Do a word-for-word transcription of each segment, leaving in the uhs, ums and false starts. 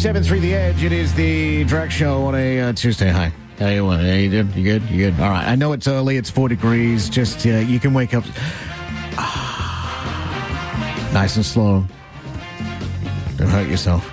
seven three The Edge. It is the Drag Show on a uh, Tuesday. Hi. How you doing? How you doing? You good? You good? All right. I know it's early. It's four degrees. Just, uh, you can wake up nice and slow. Don't hurt yourself.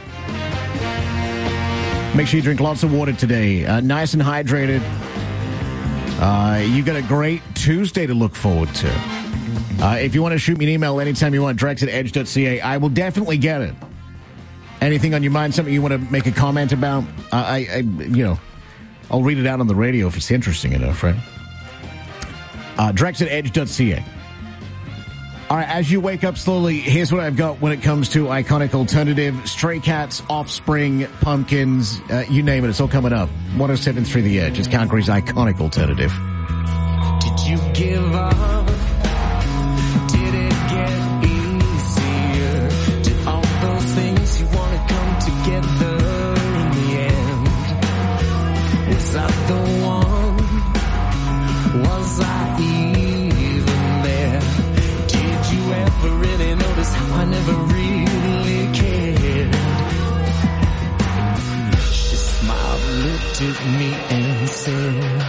Make sure you drink lots of water today. Uh, nice and hydrated. Uh, you got a great Tuesday to look forward to. Uh, if you want to shoot me an email anytime you want, drex at edge dot c a, I will definitely get it. Anything on your mind, something you want to make a comment about? Uh, I, I, you know, I'll read it out on the radio if it's interesting enough, right? Uh, drex at edge dot c a. All right, as you wake up slowly, here's what I've got when it comes to iconic alternative. Stray Cats, Offspring, Pumpkins, uh, you name it, it's all coming up. one oh seven point three The Edge. It's Calgary's iconic alternative. Did you give up? Did it get easier? Did all those things you want to come together in the end? Is that the one? Was I even there? Did you ever really notice how I never really cared? She smiled, looked at me and said,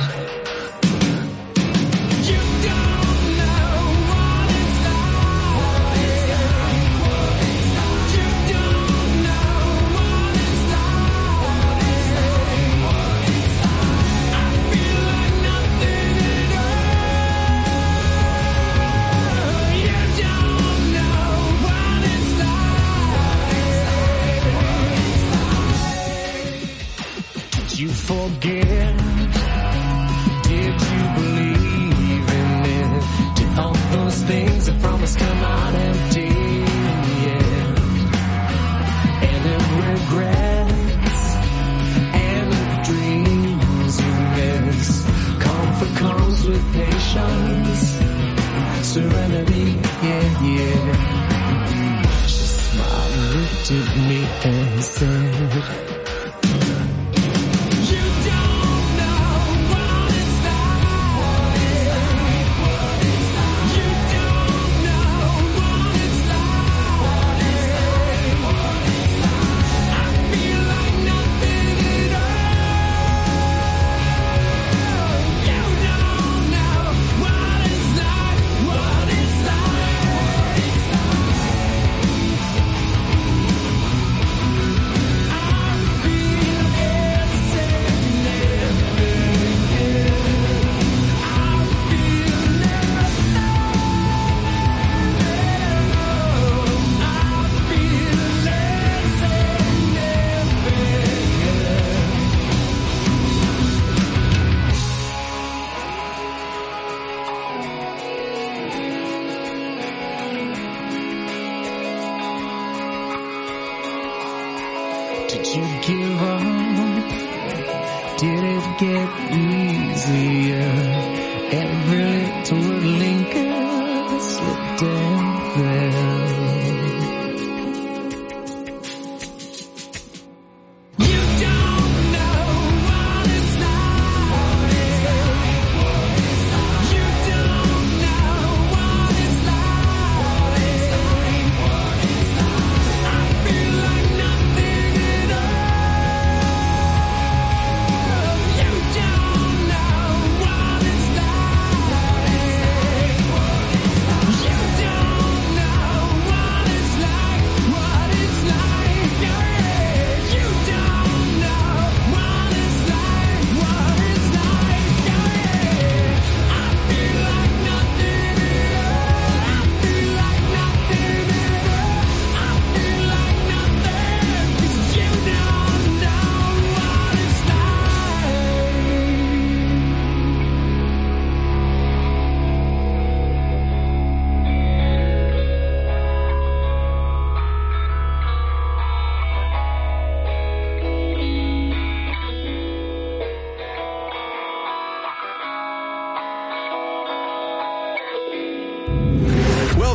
forget? Did you believe in it? Did all those things I promised come out empty in the end? Any regrets and dreams you miss? Comfort comes with patience, serenity, yeah, yeah. She smiled, looked at me and said, did you give up? Did it get easier? Every little linker slipped and fell. You don't know what it's like. You don't know what it's like. I feel like nothing at all. You don't know what it's like. You don't know what it's like, what it's like, yeah. You don't know what it's like, what it's like, yeah. I feel like nothing at all. I feel like nothing at all. I feel like nothing, 'cause you don't know what it's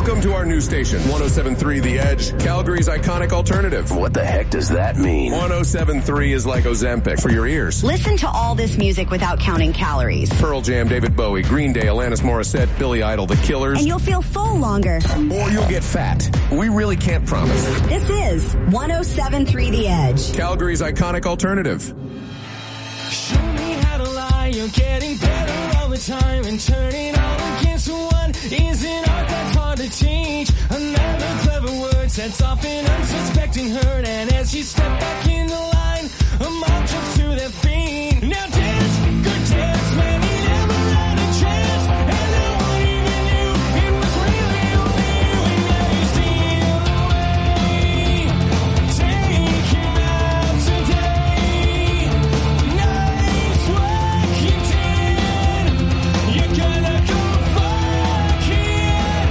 Welcome to our new station, one oh seven point three The Edge, Calgary's iconic alternative. What the heck does that mean? one oh seven point three is like Ozempic for your ears. Listen to all this music without counting calories. Pearl Jam, David Bowie, Green Day, Alanis Morissette, Billy Idol, The Killers. And you'll feel full longer. Or you'll get fat. We really can't promise. This is one oh seven point three The Edge. Calgary's iconic alternative. Show me how to lie, you're getting better all the time, and turning all against one is an art that's hard to teach. Another clever word sets off an unsuspecting hurt, and as you step back in the line, a mob jumps to their feet. Now dance, good dance, man, he never had a chance, and no one even knew it was really only you, and now you steal away. Take him out today. Nice work you did. You're gonna go fuck it.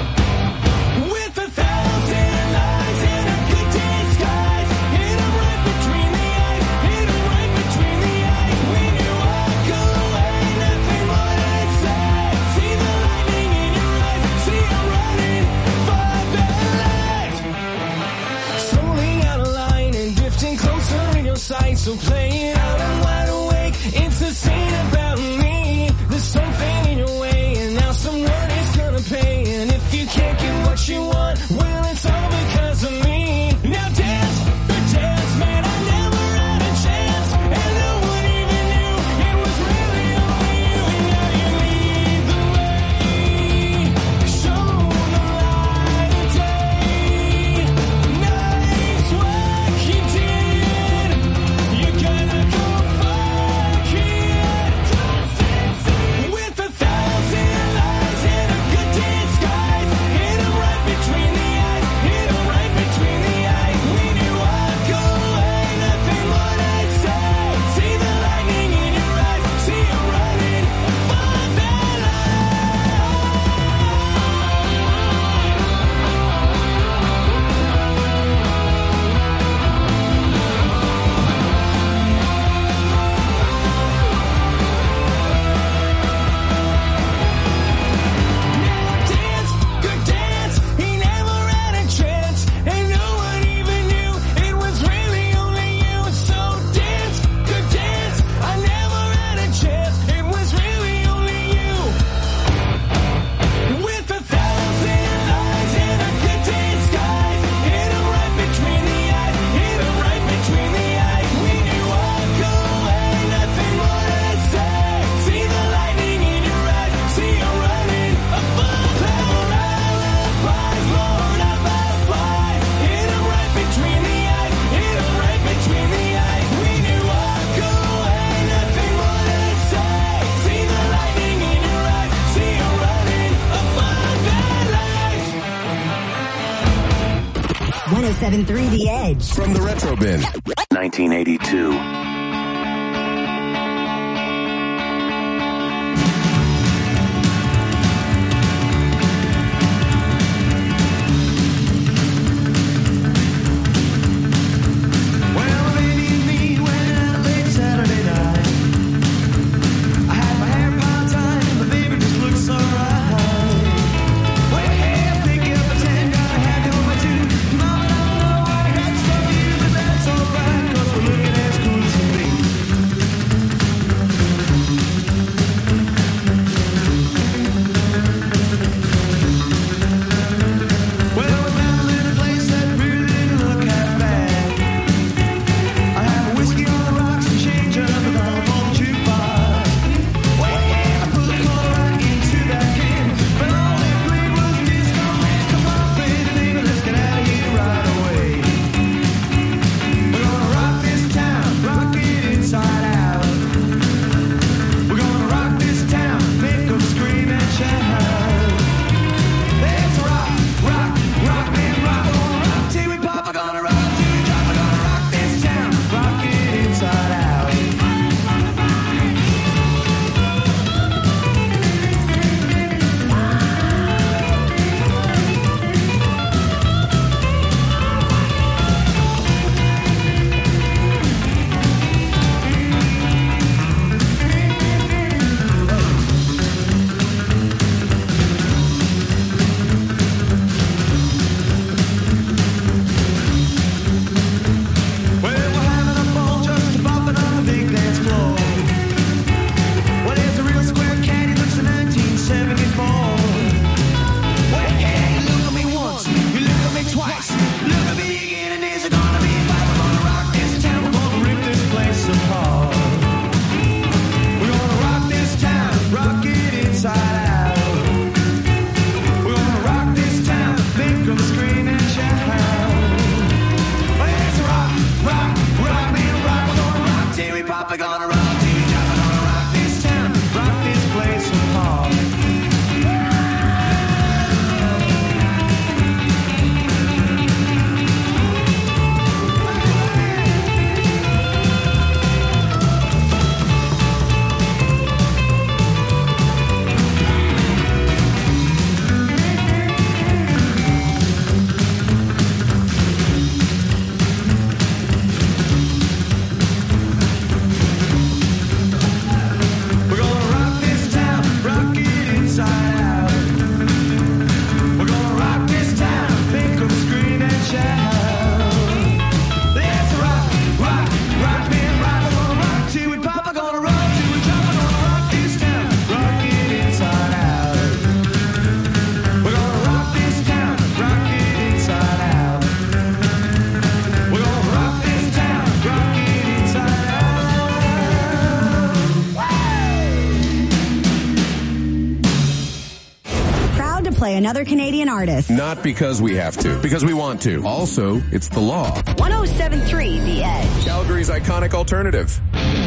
With a thousand lies and a good disguise. Hit 'em right between the eyes. Hit 'em right between the eyes. When you walk away, nothing more to say. See the lightning in your eyes. See 'em running for their lives. Slowly out of line and drifting closer in your sight. So play it out, I'm wide awake. It's a scene about me. There's something in your way, and now someone is gonna pay. And if you can't get what you want, well, it's all because of me. Now dance, the dance, man, I never had a chance, and no one even knew it was really only you. And now you lead the way. Show the light of day. Nice work you did. You're gonna go fuck it. With a thousand lies and a good disguise. Hit 'em right between the eyes. Hit 'em right between the eyes. When you walk away, nothing more to say. See the lightning in your eyes. See 'em running for their dance, good dance. He never had a chance, and no one even knew it was really only you. So dance, good dance. I never had a chance. It was really only you. With a thousand lies and a good disguise. Hit 'em right between the eyes. Hit 'em right between the eyes. When you walk away, nothing more to say. See the lightning in your eyes. See 'em running above their alibis. Lord of our lies. Hit 'em right between the eyes. Hit 'em right between the eyes. When you walk away, nothing more to say. See the lightning in your eyes. See 'em running above their lives. one oh seven point three The Edge. From the Retro Bin. nineteen eighty-two. Well, baby, me went out late Saturday night. I had my hair part-time, but baby just looks so right. Well, pick up a ten, gotta have you over two. Mama, I don't know what I got to tell you, but that's alright, 'cause we're looking as cool as Papa gonna rock, T V Japa gonna rock this town, rock this place apart. Another Canadian artist. Not because we have to, because we want to. Also, it's the law. one oh seven point three The Edge. Calgary's iconic alternative.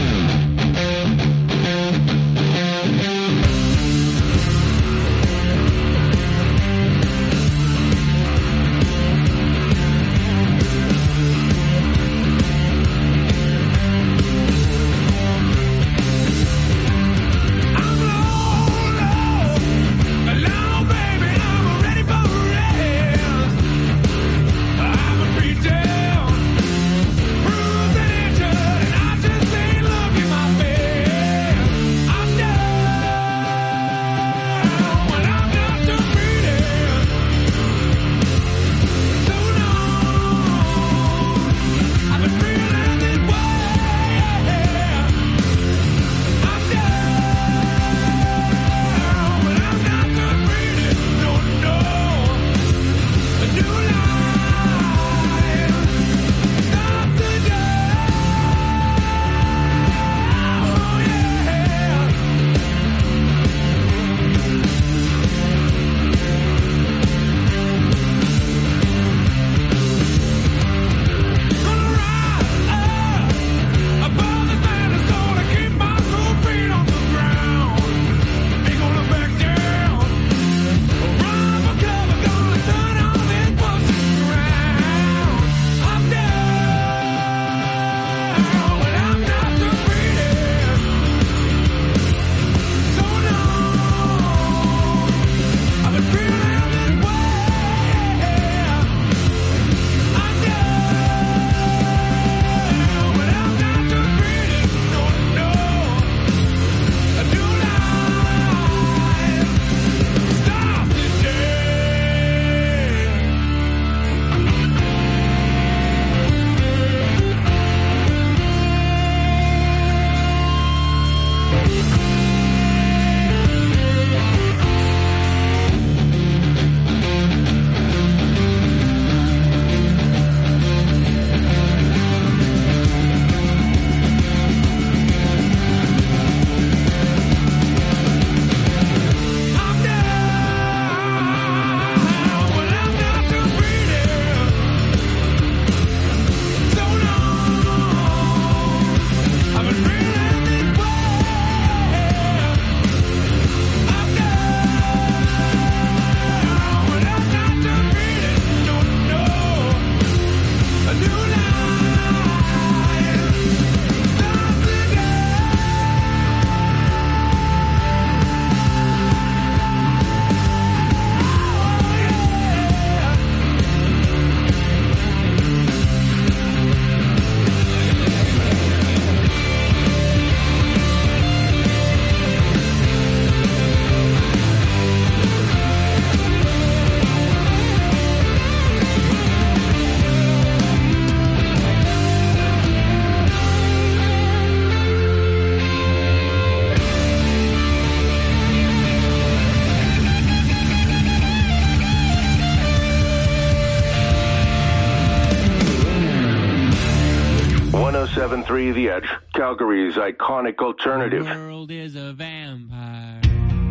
one oh seven point three The Edge, Calgary's iconic alternative. The world is a vampire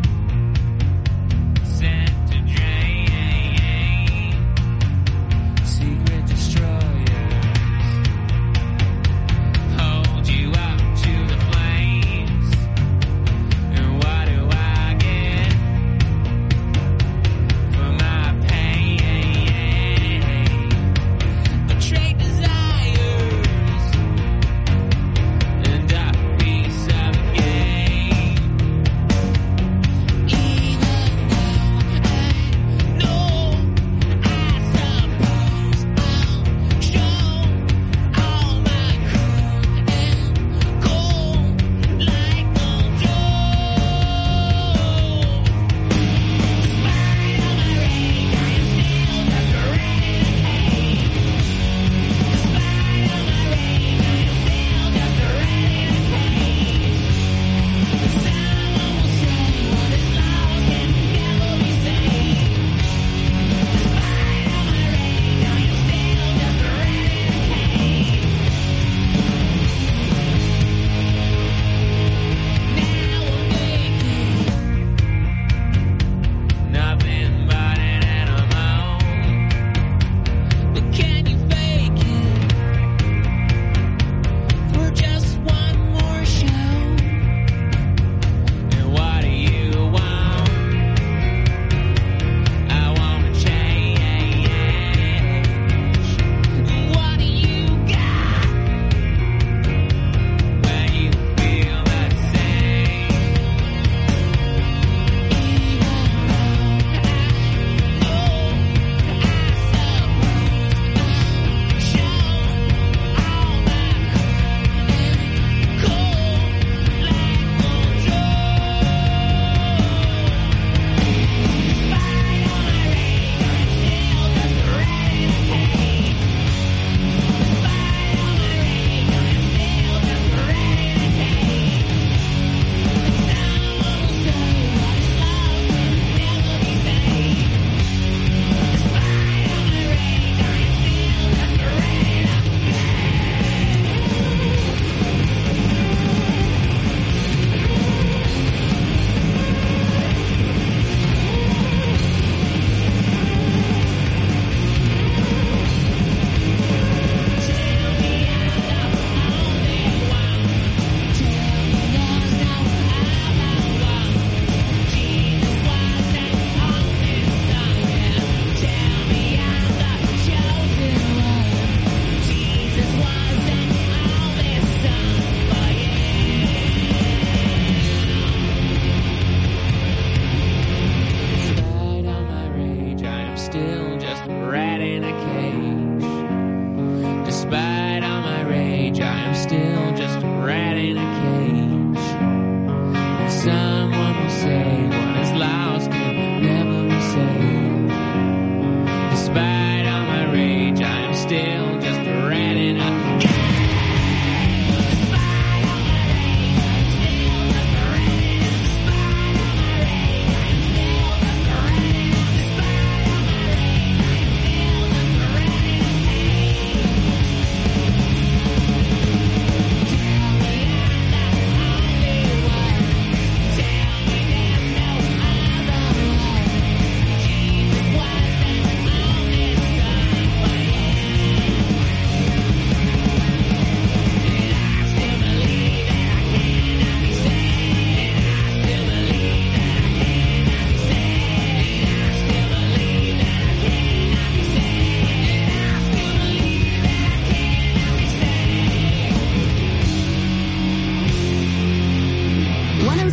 sent to drain secret destroyers hold you up to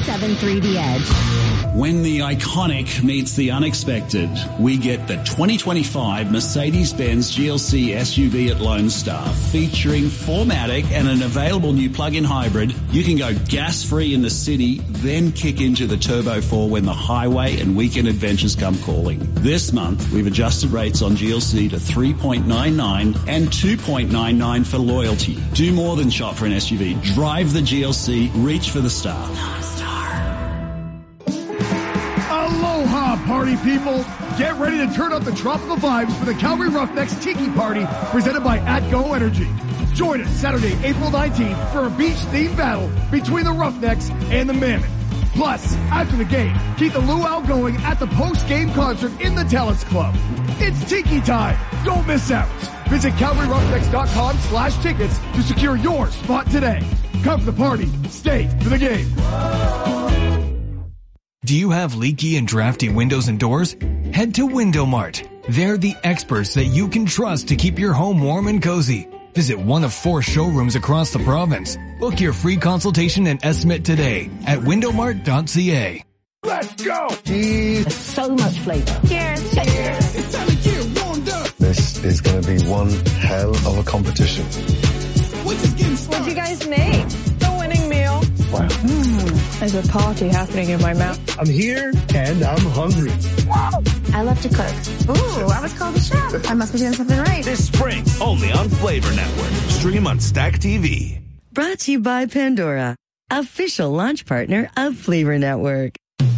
seven three The Edge. When the iconic meets the unexpected, we get the twenty twenty-five Mercedes-Benz G L C S U V at Lone Star, featuring four matic and an available new plug-in hybrid. You can go gas-free in the city, then kick into the Turbo four when the highway and weekend adventures come calling. This month, we've adjusted rates on G L C to three point nine nine and two point nine nine for loyalty. Do more than shop for an S U V. Drive the G L C. Reach for the star. Aloha, party people! Get ready to turn up the tropical vibes for the Calgary Roughnecks Tiki Party presented by AtGo Energy. Join us Saturday, April nineteenth for a beach-themed battle between the Roughnecks and the Mammoth. Plus, after the game, keep the luau going at the post-game concert in the Talents Club. It's Tiki time! Don't miss out! Visit CalgaryRoughnecks.com slash tickets to secure your spot today. Come for the party, stay for the game. Do you have leaky and drafty windows and doors? Head to Window Mart. They're the experts that you can trust to keep your home warm and cozy. Visit one of four showrooms across the province. Book your free consultation and estimate today at window mart dot c a. Let's go! There's so much flavor. Cheers. Cheers. It's time to get warmed up. This is going to be one hell of a competition. What'd you guys make? The winning meal. Wow. Mm, there's a party happening in my mouth. I'm here and I'm hungry. I love to cook. Ooh, I was called a chef. I must be doing something right. This spring, only on Flavor Network. Stream on Stack T V. Brought to you by Pandora, official launch partner of Flavor Network.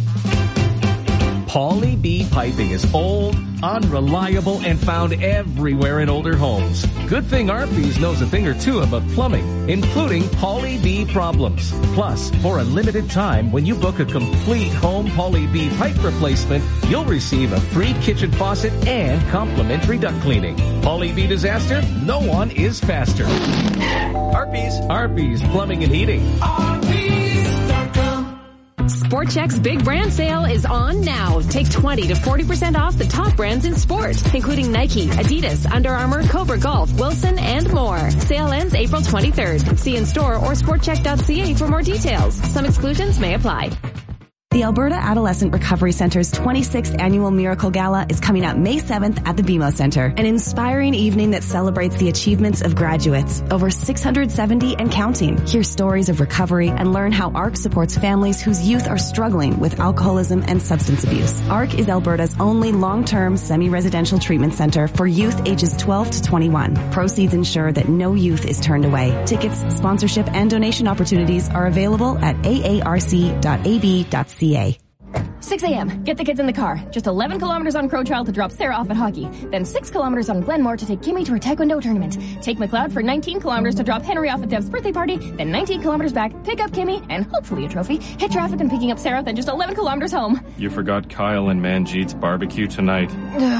Pauly B Piping is old, unreliable, and found everywhere in older homes. Good thing Arby's knows a thing or two about plumbing, including Pauly B problems. Plus, for a limited time, when you book a complete home Pauly B pipe replacement, you'll receive a free kitchen faucet and complimentary duct cleaning. Pauly B disaster? No one is faster. Arby's. Arby's Plumbing and Heating. Arby's dot com. Sport Chek's big brand sale is on now. Take twenty to forty percent off the top brands in sport, including Nike, Adidas, Under Armour, Cobra Golf, Wilson, and more. Sale ends April twenty-third. See in store or sport chek dot c a for more details. Some exclusions may apply. The Alberta Adolescent Recovery Center's twenty-sixth Annual Miracle Gala is coming up May seventh at the B M O Center. An inspiring evening that celebrates the achievements of graduates, over six hundred seventy and counting. Hear stories of recovery and learn how A R C supports families whose youth are struggling with alcoholism and substance abuse. A R C is Alberta's only long-term semi-residential treatment center for youth ages twelve to twenty-one. Proceeds ensure that no youth is turned away. Tickets, sponsorship, and donation opportunities are available at a a r c dot a b dot c a. six a.m. Get the kids in the car. Just eleven kilometers on Crow Trail to drop Sarah off at hockey. Then six kilometers on Glenmore to take Kimmy to her taekwondo tournament. Take McLeod for nineteen kilometers to drop Henry off at Deb's birthday party. Then nineteen kilometers back, pick up Kimmy, and hopefully a trophy. Hit traffic and picking up Sarah, then just eleven kilometers home. You forgot Kyle and Manjeet's barbecue tonight.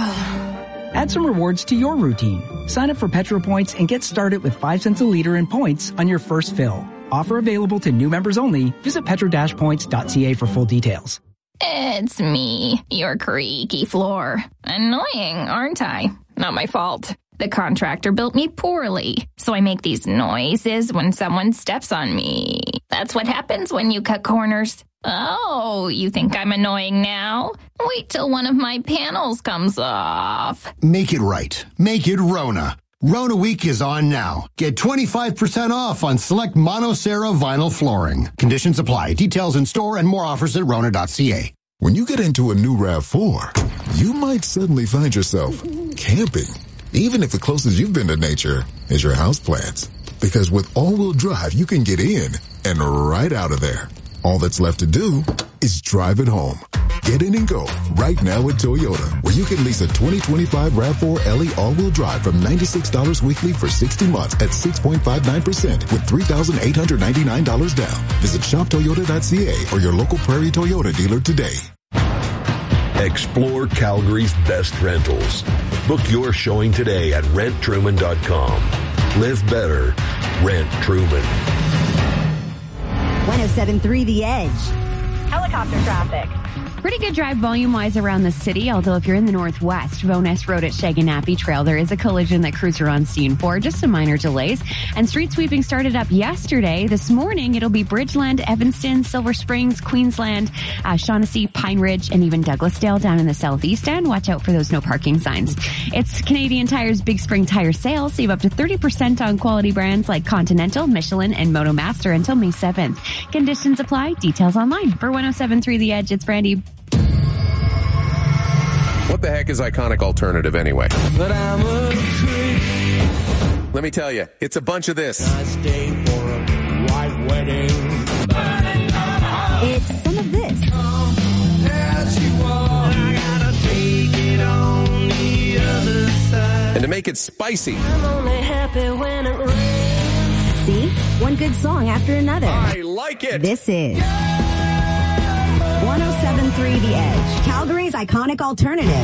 Add some rewards to your routine. Sign up for Petro Points and get started with five cents a liter in points on your first fill. Offer available to new members only. Visit petro dash points dot c a for full details. It's me, your creaky floor. Annoying, aren't I? Not my fault. The contractor built me poorly, so I make these noises when someone steps on me. That's what happens when you cut corners. Oh, you think I'm annoying now? Wait till one of my panels comes off. Make it right. Make it Rona. Rona Week is on now. Get twenty-five percent off on select Monocera vinyl flooring. Conditions apply. Details in store and more offers at rona dot c a. When you get into a new RAV four, you might suddenly find yourself camping. Even if the closest you've been to nature is your houseplants. Because with all-wheel drive, you can get in and right out of there. All that's left to do is drive it home. Get in and go right now at Toyota, where you can lease a twenty twenty-five RAV four L E all-wheel drive from ninety-six dollars weekly for sixty months at six point five nine percent with three thousand eight hundred ninety-nine dollars down. Visit shop toyota dot c a or your local Prairie Toyota dealer today. Explore Calgary's best rentals. Book your showing today at rent truman dot com. Live better. Rent Truman. one oh seven point three The Edge. Helicopter traffic. Pretty good drive volume-wise around the city, although if you're in the northwest, Voness Road at Shaganappi Trail, there is a collision that crews are on scene for, just some minor delays. And street sweeping started up yesterday. This morning, it'll be Bridgeland, Evanston, Silver Springs, Queensland, uh, Shaughnessy, Pine Ridge, and even Douglasdale down in the southeast end. Watch out for those no parking signs. It's Canadian Tire's Big Spring Tire Sale. Save up to thirty percent on quality brands like Continental, Michelin, and MotoMaster until May seventh. Conditions apply. Details online. For one oh seven point three The Edge, it's Brandy. What the heck is Iconic Alternative anyway? But I'm a creep. Let me tell you, it's a bunch of this. I stay for a white wedding. It's some of this. As you walk, I gotta take it on the other side. And to make it spicy. I'm only happy when it rains. See? One good song after another. I like it. This is one oh seven point three The Edge, Calgary's Iconic Alternative.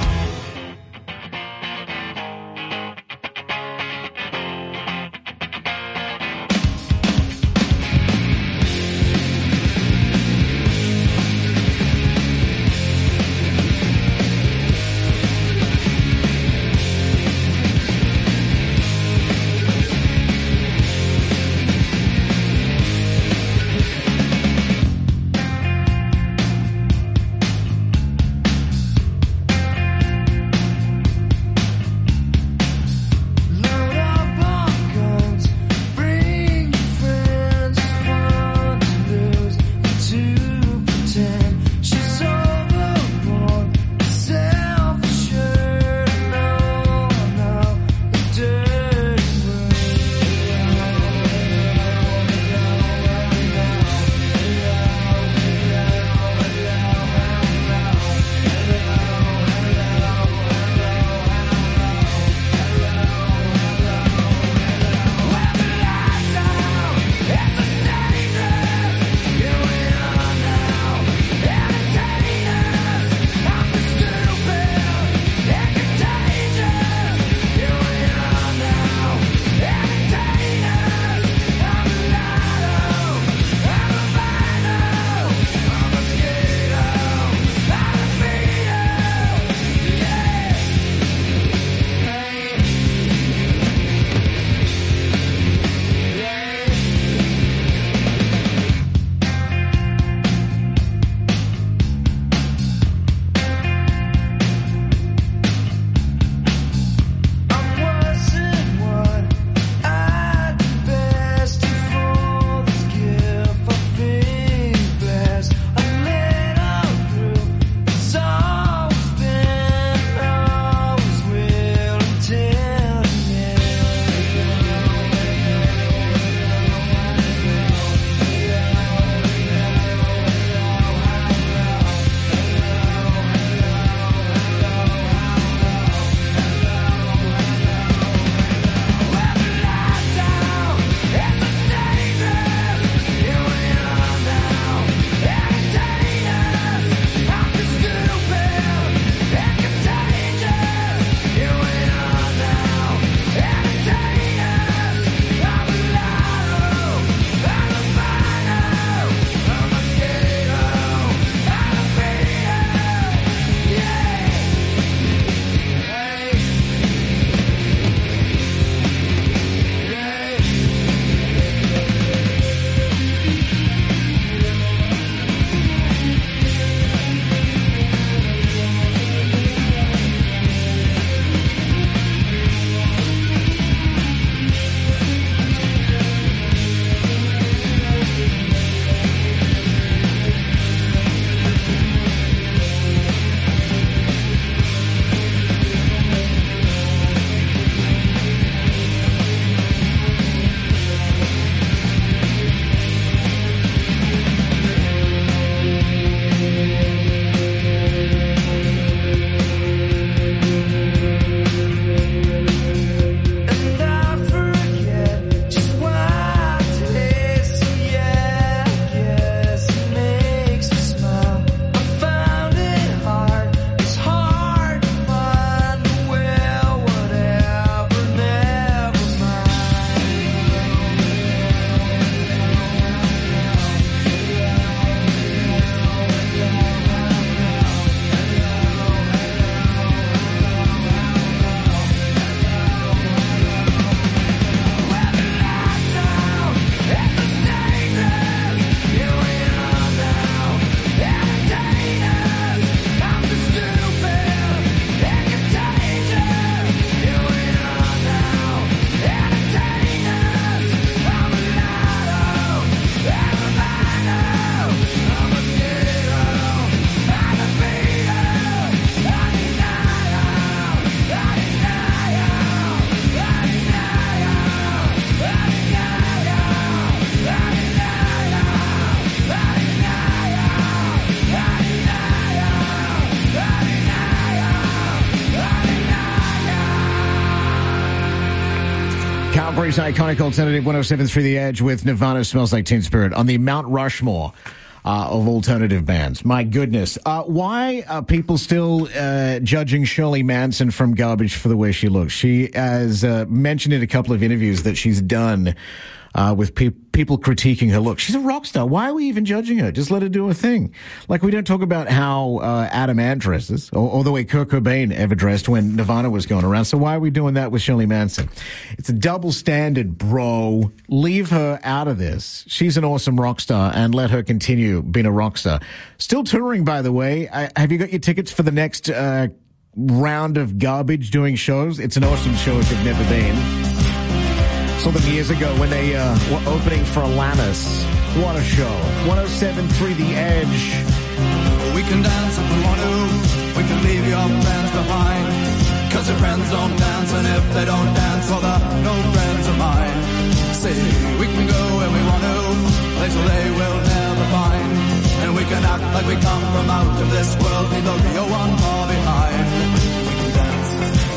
Calgary's iconic alternative, one oh seven point three The Edge with Nirvana Smells Like Teen Spirit on the Mount Rushmore uh, of alternative bands. My goodness. Uh, why are people still uh, judging Shirley Manson from Garbage for the way she looks? She has uh, mentioned in a couple of interviews that she's done uh, with pe- people critiquing her look. She's a rock star. Why are we even judging her? Just let her do her thing. Like, we don't talk about how uh, Adam Ant dresses, or, or the way Kurt Cobain ever dressed when Nirvana was going around. So why are we doing that with Shirley Manson? It's a double standard, bro. Leave her out of this. She's an awesome rock star, and let her continue being a rock star. Still touring, by the way. I, have you got your tickets for the next uh, round of Garbage doing shows? It's an awesome show if you've never been. Saw them years ago when they uh, were opening for Alanis. What a show. one oh seven point three The Edge. We can dance if we want to. We can leave your friends behind. Cause your friends don't dance, and if they don't dance, well, they're no friends of mine. See, we can go where we want to, place where they will never find. And we can act like we come from out of this world, leave the real one far behind. We can dance.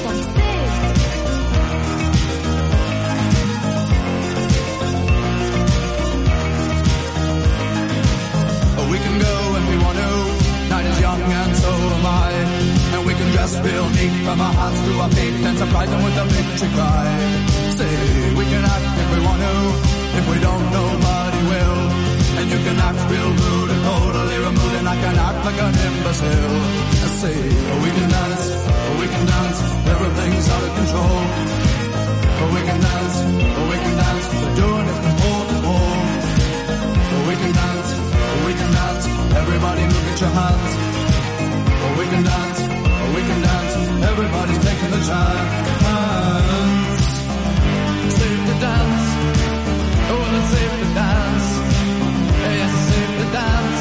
We can go when we want to. Night is young and so am I. And we can dress real neat from our hearts to our feet and surprise them with a victory cry. Say, we can act if we want to. If we don't, nobody will. And you can act real rude and totally removed, and I can act like an imbecile. I say, oh, we can dance, oh, we can dance, everything's out of control. Oh, we can dance, oh, we can dance, we're doing it from pole to pole. Oh, we can dance, oh, we can dance, everybody look at your hands. Oh, we can dance, oh, we can dance, everybody's taking the chance. Safe to dance, oh, well, it's safe to dance. Yes, it's safe to dance.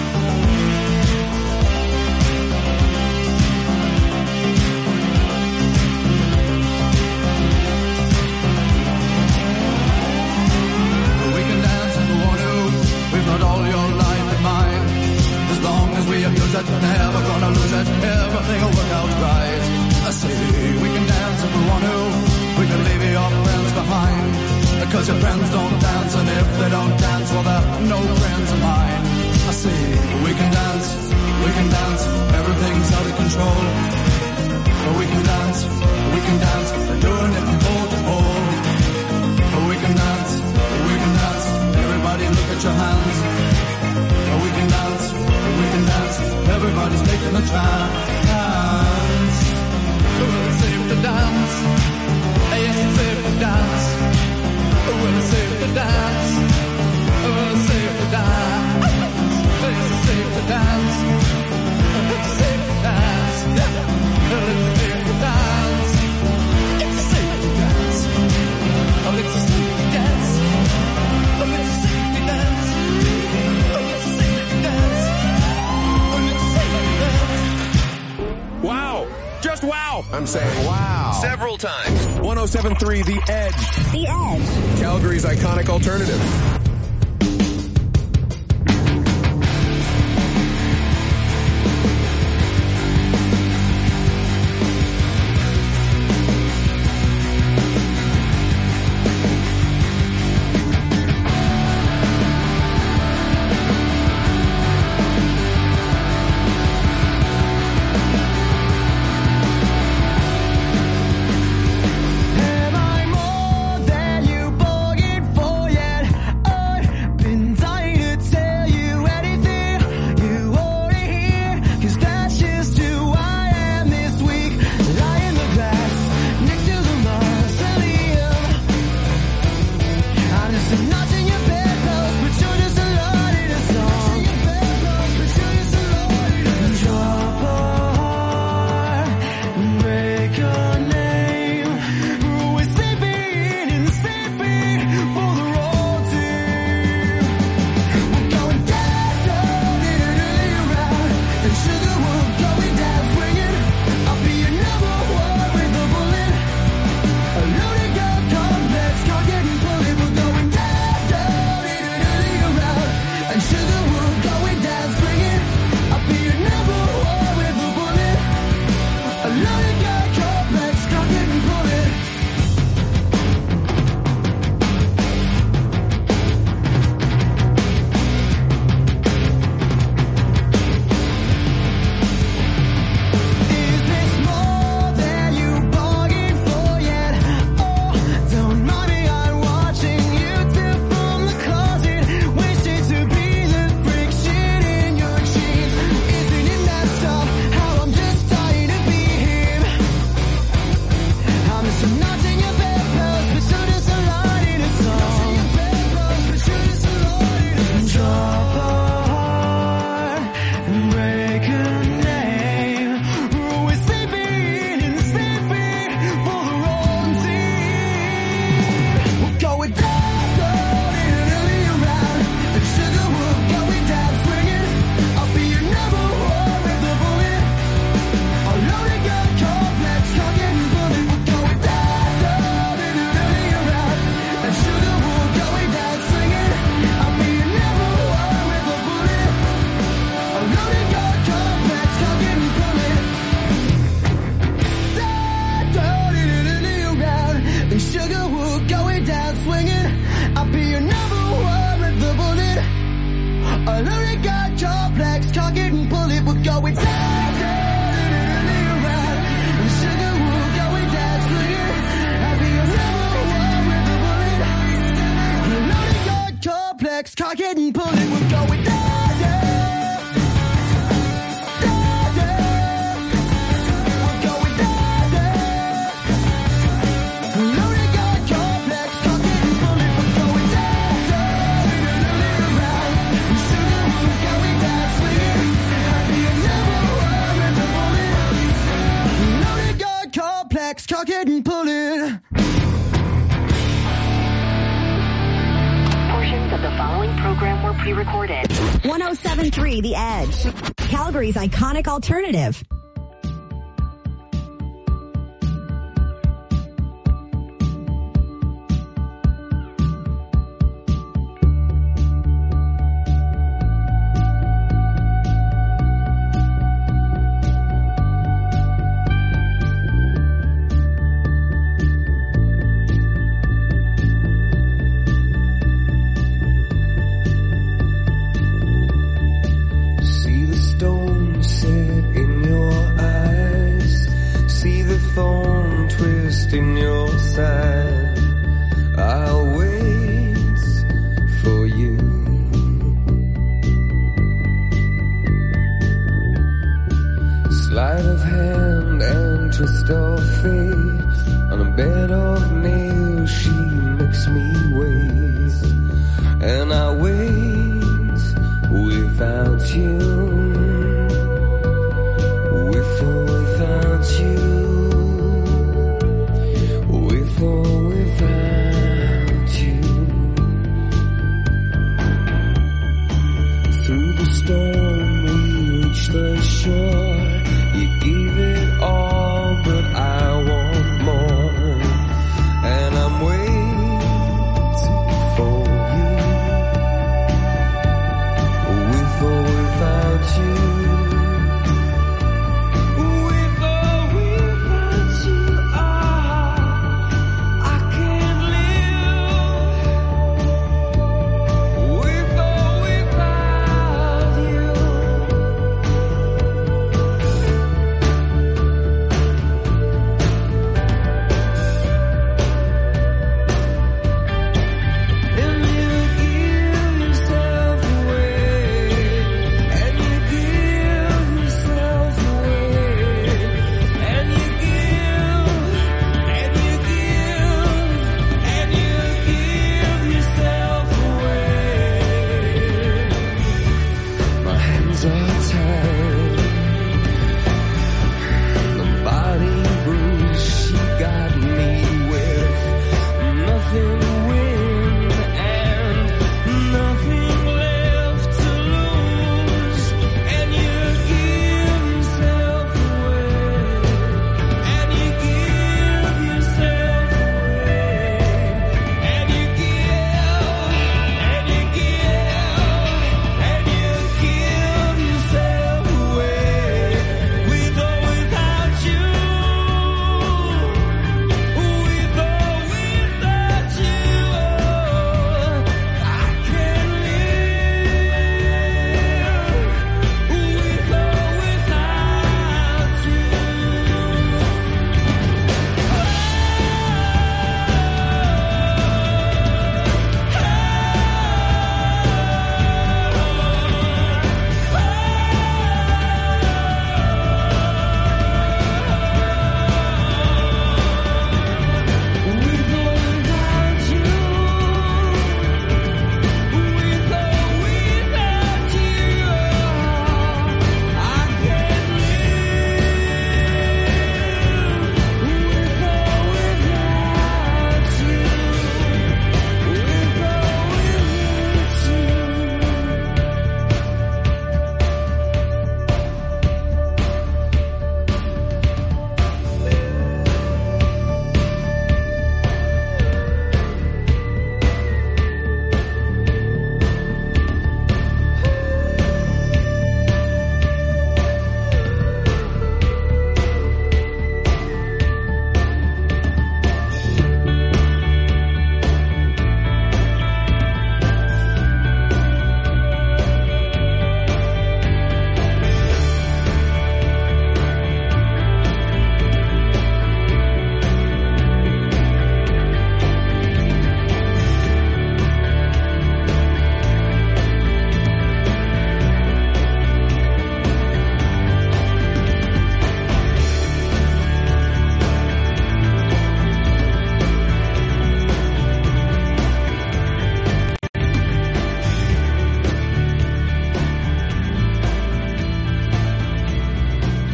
We can dance if we want to. We've got all your life in mind. As long as we abuse it, never gonna lose it. Everything will work out right. I say we can dance if we want to. We can leave your friends behind. Because your friends don't dance, and if they don't dance, well, they're no friends of mine. I say we can dance, we can dance, everything's out of control. But we can dance, we can dance, we're doing it from pole to pole. But we can dance, we can dance, everybody look at your hands. But we can dance, we can dance, everybody's taking the chance. Well, it's safe to dance, yes, it's safe to dance. Well, it's safe to dance. Well, it's safe to dance. It's safe to dance. It's safe to dance. Well, it's safe to dance. It's safe to dance. Oh, it's safe to dance. Oh, it's safe to dance. Oh, it's safe to dance. Oh, it's safe to dance. Wow. Just wow. I'm saying wow. Several times. one oh seven point three The Edge. The Edge. Calgary's iconic alternative. Am I more than you bargained for yet? going down, down, around. And sugar, we're going down, sugar. I'll be another one with a bullet. And a loaded gun complex, cock it and pull it. We're going down, down. Cock it and pull it. Portions of the following program were pre-recorded. one oh seven point three The Edge, Calgary's iconic alternative. In your side, I'll wait for you. Sleight of hand and twist of fate. On a bed of nails, she makes me wait, and I wait without you, with or without you. For without you, through the storm we reach the shore. You gave it all, but I want more, and I'm waiting for you, with or without you.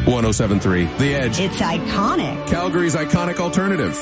one oh seven point three The Edge. It's iconic. Calgary's iconic alternative.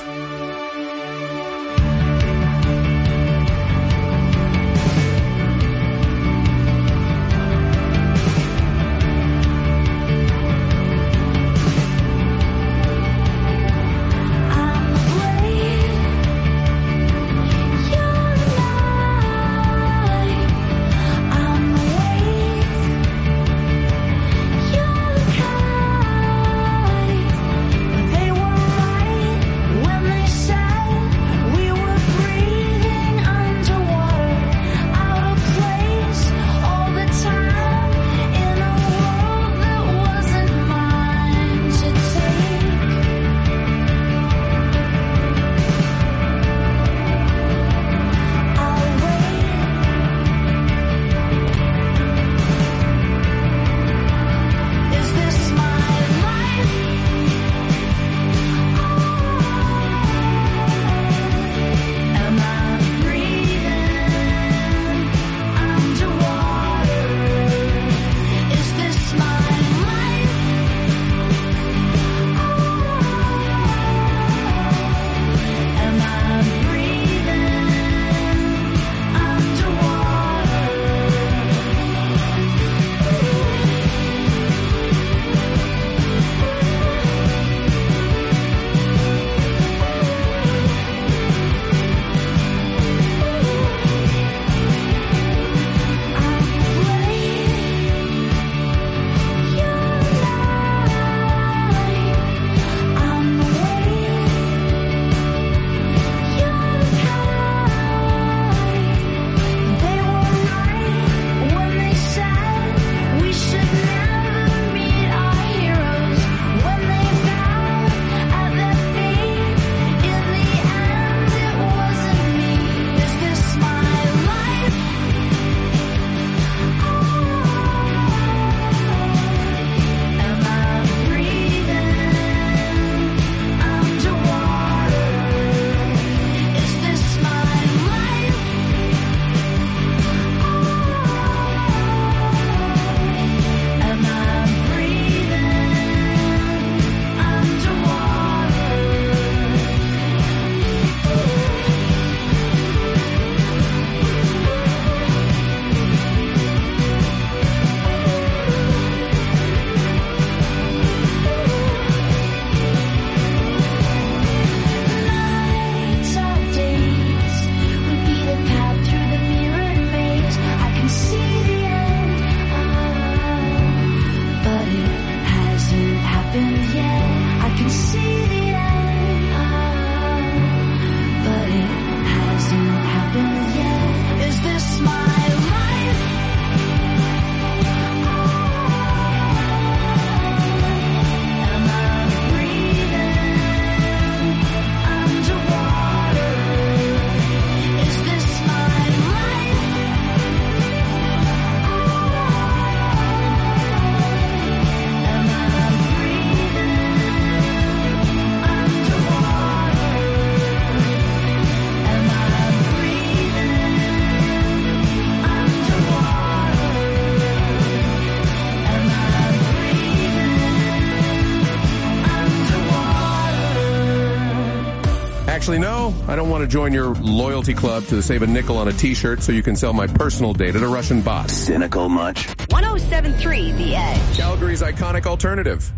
Actually, no, I don't want to join your loyalty club to save a nickel on a T-shirt so you can sell my personal data to Russian bots. Cynical much? one oh seven point three The Edge. Calgary's iconic alternative.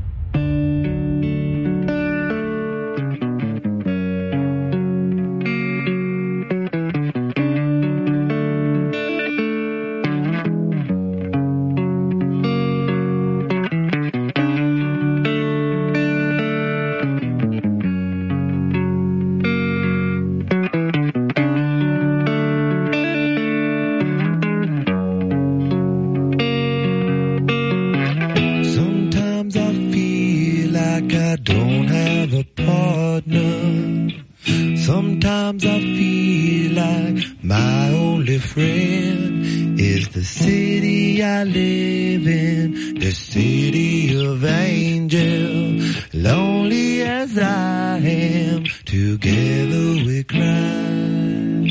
Sometimes I feel like my only friend is the city I live in, the city of angels. Lonely as I am, together we cry.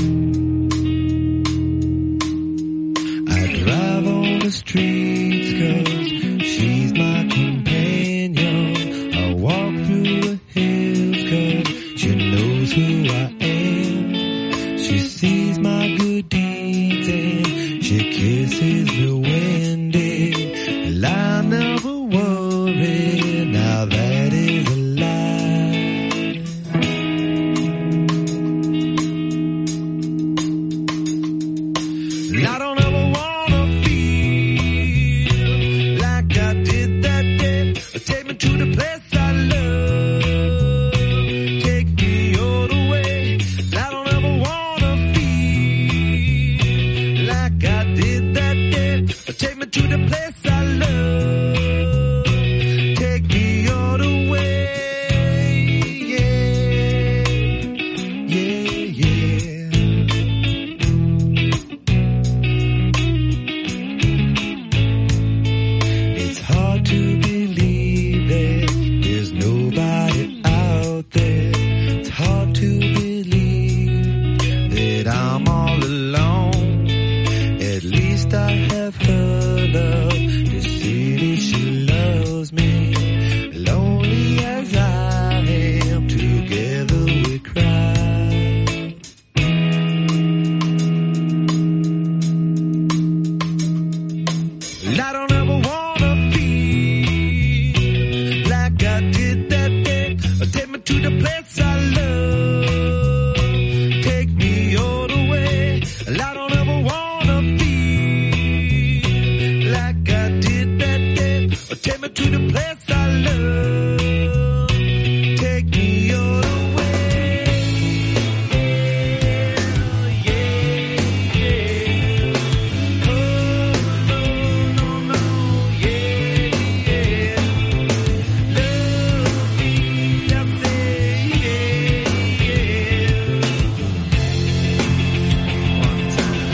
I drive on the streets 'cause kisses the windy, and I never worry, now that is a lie. And I don't ever wanna feel like I did that day. Take me to the place I love. Take me all the way. I don't ever wanna feel like I did that day. Take me to the place I love. Take me all the way. Yeah, yeah, yeah. It's hard to believe that there's nobody out there. It's hard to believe that I'm all alone. At least I have her love. The city, she loves me. Lonely as I am, together we cry. And I don't ever wanna feel like I did that day. Take me to the place I love. Take me all the way. And I don't ever wanna feel like I did that day. Take me to the place I love. Take me all the way. Yeah, yeah. Oh, no, no, no, yeah, yeah. Love me, I say, yeah, yeah. One time.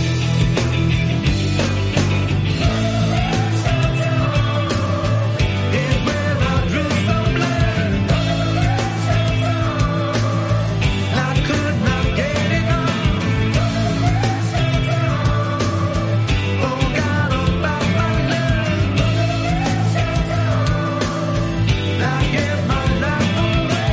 Is where I drew some blood. I could not get enough. Forgot about my love. I gave my life away.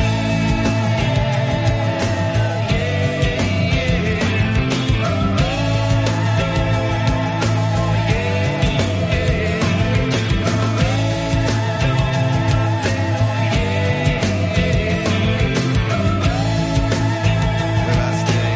Will I stay?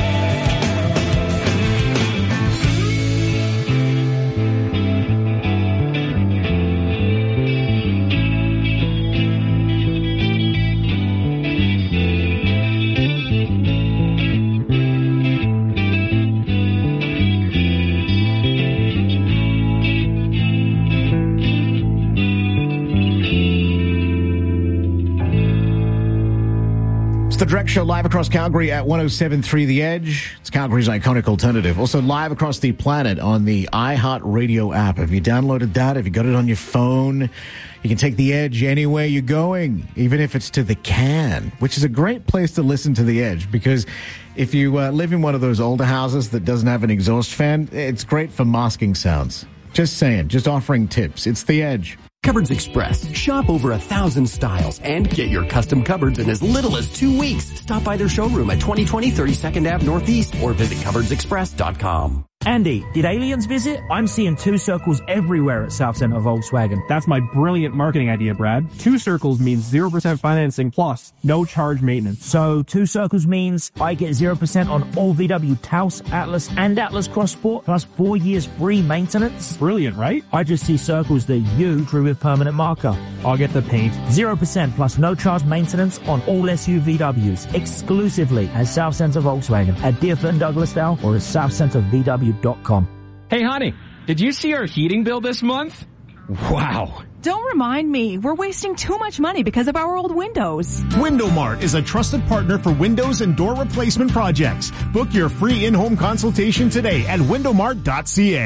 It's the Drex Show live across Calgary at one oh seven point three The Edge. It's Calgary's iconic alternative. Also live across the planet on the iHeartRadio app. Have you downloaded that? Have you got it on your phone? You can take The Edge anywhere you're going, even if it's to the can, which is a great place to listen to The Edge because if you uh, live in one of those older houses that doesn't have an exhaust fan, it's great for masking sounds. Just saying, just offering tips. It's The Edge. Cupboards Express. Shop over a thousand styles and get your custom cupboards in as little as two weeks. Stop by their showroom at twenty twenty thirty-second Avenue Northeast or visit cupboards express dot com. Andy, did aliens visit? I'm seeing two circles everywhere at South Centre Volkswagen. That's my brilliant marketing idea, Brad. Two circles means zero percent financing plus no charge maintenance. So two circles means I get zero percent on all V W Taos, Atlas, and Atlas Cross Sport plus four years free maintenance. Brilliant, right? I just see circles that you drew with permanent marker. I'll get the paint. zero percent plus no charge maintenance on all S U V Ws exclusively at South Centre Volkswagen at Deerfoot and Douglasdale or at south centre v w dot com. Hey, honey, did you see our heating bill this month? Wow. Don't remind me. We're wasting too much money because of our old windows. Window Mart is a trusted partner for windows and door replacement projects. Book your free in-home consultation today at window mart dot c a.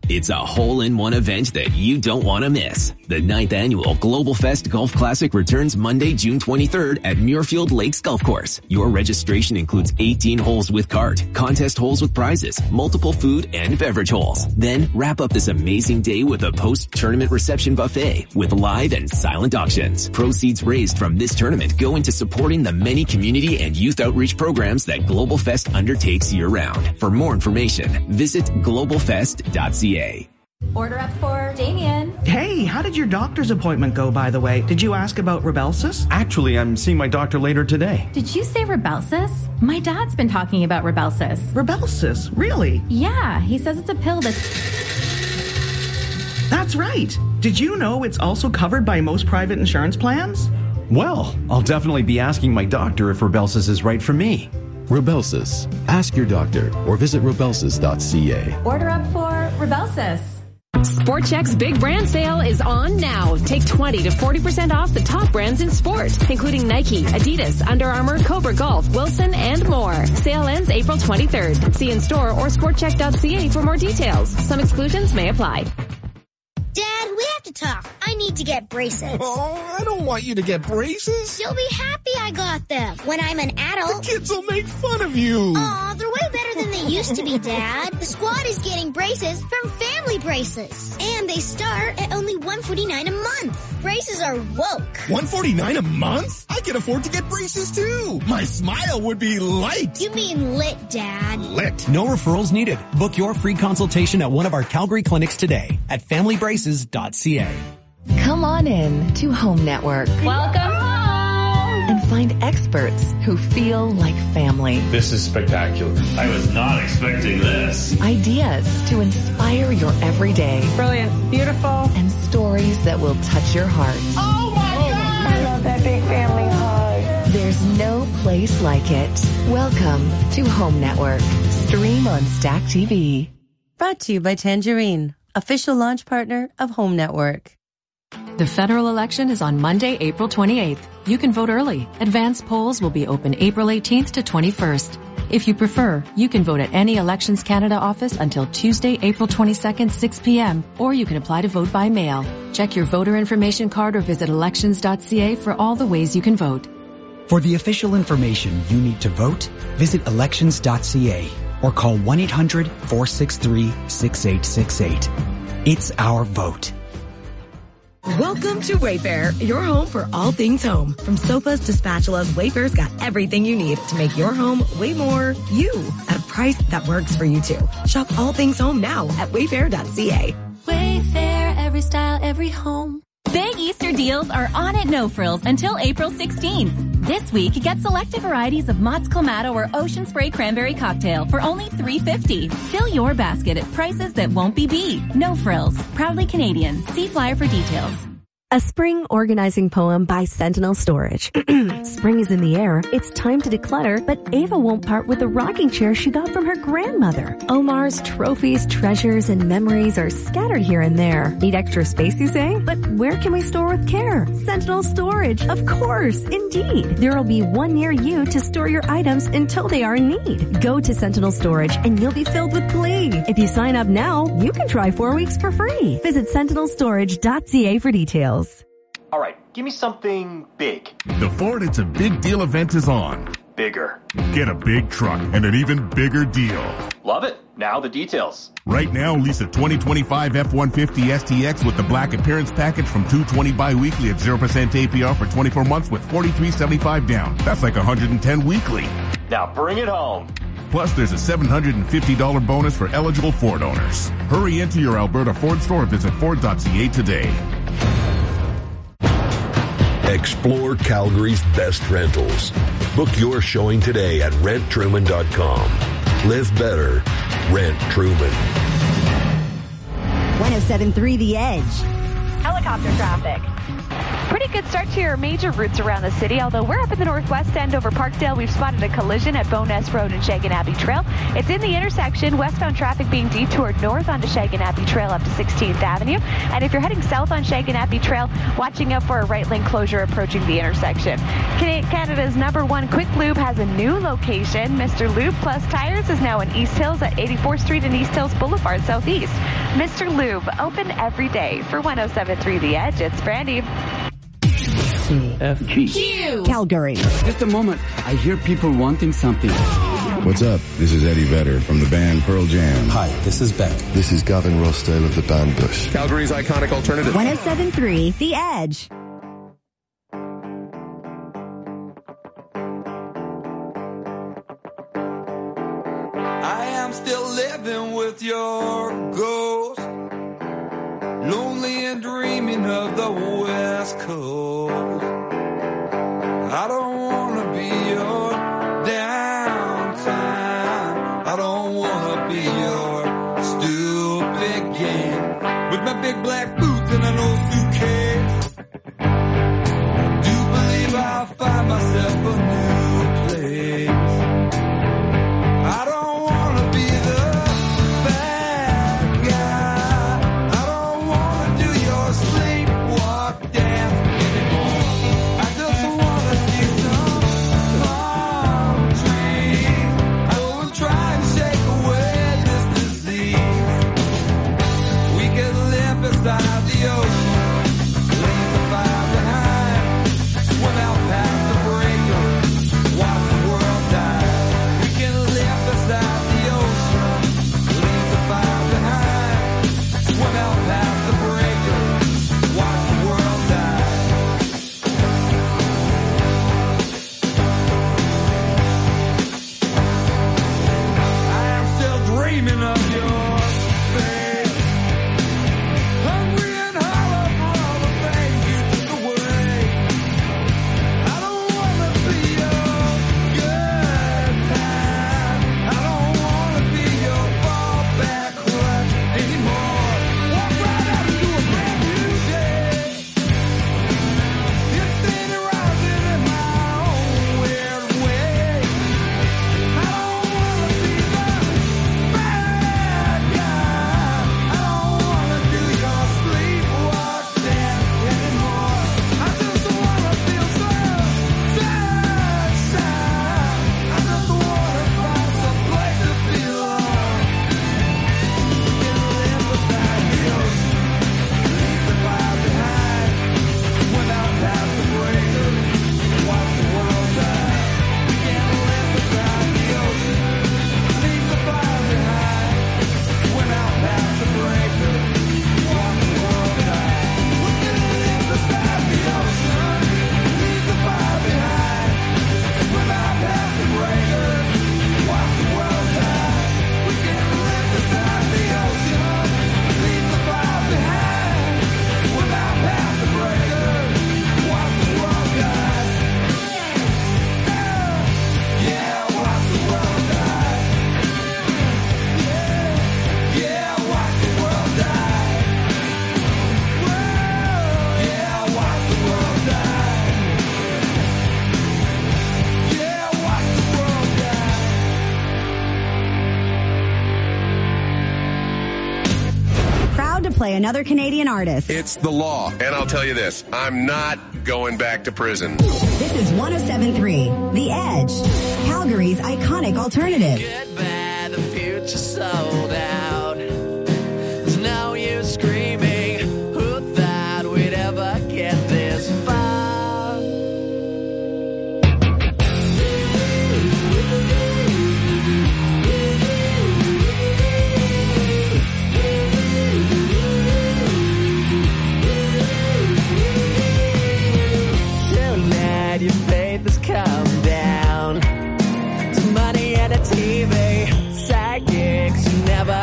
It's a hole-in-one event that you don't want to miss. The ninth annual Global Fest Golf Classic returns Monday, June twenty-third at Muirfield Lakes Golf Course. Your registration includes eighteen holes with cart, contest holes with prizes, multiple food and beverage holes. Then wrap up this amazing day with a post-tournament reception buffet with live and silent auctions. Proceeds raised from this tournament go into supporting the many community and youth outreach programs that Global Fest undertakes year-round. For more information, visit global fest dot c a. Order up for Damien. Hey, how did your doctor's appointment go, by the way? Did you ask about Rybelsus? Actually, I'm seeing my doctor later today. Did you say Rybelsus? My dad's been talking about Rybelsus. Rybelsus? Really? Yeah, he says it's a pill that's... That's right. Did you know it's also covered by most private insurance plans? Well, I'll definitely be asking my doctor if Rybelsus is right for me. Rybelsus. Ask your doctor or visit rybelsus dot c a. Order up for Rybelsus. Sport Chek's big brand sale is on now. Take twenty to forty percent off the top brands in sport, including Nike, Adidas, Under Armour, Cobra Golf, Wilson, and more. Sale ends April twenty-third. See in store or sport chek dot c a for more details. Some exclusions may apply. Dad, we have to talk. I need to get braces. Oh, I don't want you to get braces. You'll be happy I got them. When I'm an adult... The kids will make fun of you. Aw, they're way better than they used to be, Dad. The squad is getting braces from Family Braces. And they start at only one hundred forty-nine dollars a month. Braces are woke. one hundred forty-nine dollars a month? I can afford to get braces, too. My smile would be light. You mean lit, Dad. Lit. No referrals needed. Book your free consultation at one of our Calgary clinics today at family braces dot c a. Come on in to Home Network. Welcome home! And find experts who feel like family. This is spectacular. I was not expecting this. Ideas to inspire your everyday. Brilliant. Beautiful. And stories that will touch your heart. Oh my God! I love that big family hug. There's no place like it. Welcome to Home Network. Stream on Stack T V. Brought to you by Tangerine, official launch partner of Home Network. The federal election is on Monday, April twenty-eighth. You can vote early. Advanced polls will be open April eighteenth to twenty-first. If you prefer, you can vote at any Elections Canada office until Tuesday, April twenty-second, six p.m., or you can apply to vote by mail. Check your voter information card or visit elections dot c a for all the ways you can vote. For the official information you need to vote, visit elections dot c a or call one eight hundred, four six three, six eight six eight. It's our vote. Welcome to Wayfair, your home for all things home. From sofas to spatulas, Wayfair's got everything you need to make your home way more you at a price that works for you too. Shop all things home now at wayfair dot c a. Wayfair, every style, every home. Big Easter deals are on at No Frills until April sixteenth. This week, get selected varieties of Mott's Clamato or Ocean Spray Cranberry Cocktail for only three fifty. Fill your basket at prices that won't be beat. No Frills. Proudly Canadian. See flyer for details. A spring organizing poem by Sentinel Storage. Spring is in the air. It's time to declutter, but Ava won't part with the rocking chair she got from her grandmother. Omar's trophies, treasures, and memories are scattered here and there. Need extra space, you say? But where can we store with care? Sentinel Storage. Of course, indeed. There will be one near you to store your items until they are in need. Go to Sentinel Storage and you'll be filled with glee. If you sign up now, you can try four weeks for free. Visit sentinel storage dot c a for details. All right, give me something big. The Ford It's a Big Deal event is on. Bigger. Get a big truck and an even bigger deal. Love it. Now the details. Right now, lease a twenty twenty-five F one fifty S T X with the black appearance package from two hundred twenty bi-weekly at zero percent A P R for twenty-four months with forty-three seventy-five down. That's like one hundred ten weekly. Now bring it home. Plus, there's a seven hundred fifty dollars bonus for eligible Ford owners. Hurry into your Alberta Ford store or visit ford dot c a today. Explore Calgary's best rentals. Book your showing today at rent truman dot com. Live better. Rent Truman. one oh seven point three The Edge. Helicopter traffic. Pretty good start to your major routes around the city, although we're up in the northwest end over Parkdale. We've spotted a collision at Bowness Road and Shaganabie Trail. It's in the intersection, westbound traffic being detoured north onto Shaganabie Trail up to sixteenth Avenue. And if you're heading south on Shaganabie Trail, watching out for a right lane closure approaching the intersection. Canada's number one Quick Lube has a new location. Mister Lube Plus Tires is now in East Hills at eighty-fourth Street and East Hills Boulevard Southeast. Mister Lube, open every day. For one oh seven point three The Edge, it's Brandy. C F G Q Calgary. Just a moment. I hear people wanting something. What's up? This is Eddie Vedder from the band Pearl Jam. Hi, this is Beck. This is Gavin Rossdale of the band Bush. Calgary's iconic alternative. one oh seven point three The Edge. I am still living with your ghost, lonely and dreaming of the West Coast. I don't want to be your downtime. I don't want to be your stupid game. With my big black boots and an old suitcase, I do believe I'll find myself a new place. I don't want to be the bad guy. I don't want to do your sleepwalk dance anymore. I just want to see some palm trees. I will try and shake away this disease. We can live beside the ocean, leave the fire behind, swim out past the breaker, watch the world die. We can live beside the ocean, leave the fire behind, swim out past the breaker, watch the world die. I am still dreaming of your face, hungry and hollow for all the things you took away. I don't want to be your good time. I don't want to be your fallback crutch anymore. Walk right out into a brand new day. It's steady rising in my own weird way. I don't want to be the bad guy. I don't want to do your sleepwalk dance anymore. I just want to feel some sunshine. I just want to find some place to belong. Can live beside the ocean, leave the fire behind, swim out past the breaker, watch the world die. We can live beside the ocean, leave the fire behind, swim out past the breaker, watch the world die. We can live beside the ocean, leave the fire behind, swim out past the breaker, watch the world die. We can live beside the ocean, leave the fire behind, swim out past the breaker, watch the world die. Yeah, watch the world die. Yeah, yeah, watch the world die. Yeah, watch the world die. Yeah, watch the world die. Proud to play another Canadian artist. It's the law. And I'll tell you this, I'm not going back to prison. This is one oh seven point three The Edge, Calgary's iconic alternative. Goodbye, the future sold out. There's no use screaming. Who thought we'd ever get this far? Tonight your faith is coming.